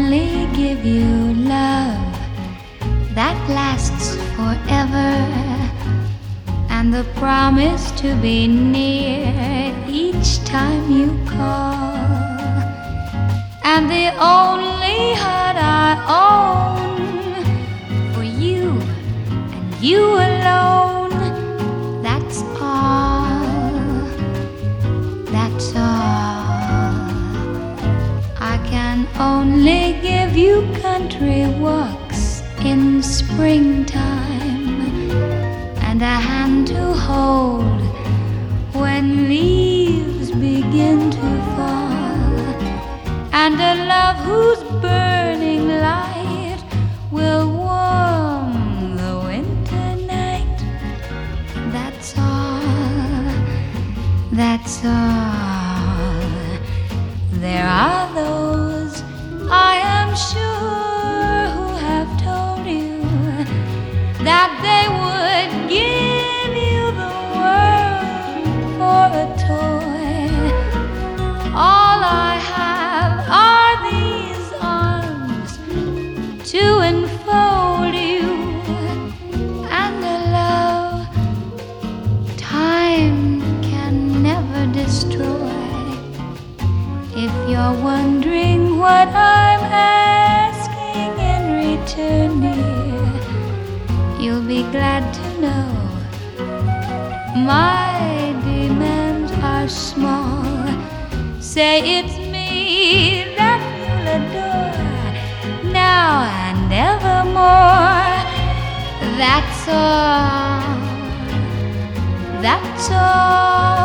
only give you love that lasts forever, and the promise to be near each time you call, and the only heart I own for you and you alone. That's all, that's all. I can only give you country walks in springtime, and a hand to hold when leaves begin to fall, and a love whose burning light will warm the winter night. That's all, that's all. There are those, I am sure, who have told you that they would give you the world for a toy. All I have are these arms to enfold you, and a love time can never destroy. If you're wondering what I'm asking in return, dear, you'll be glad to know my demands are small. Say it's me that you'll adore now and evermore. That's all, that's all.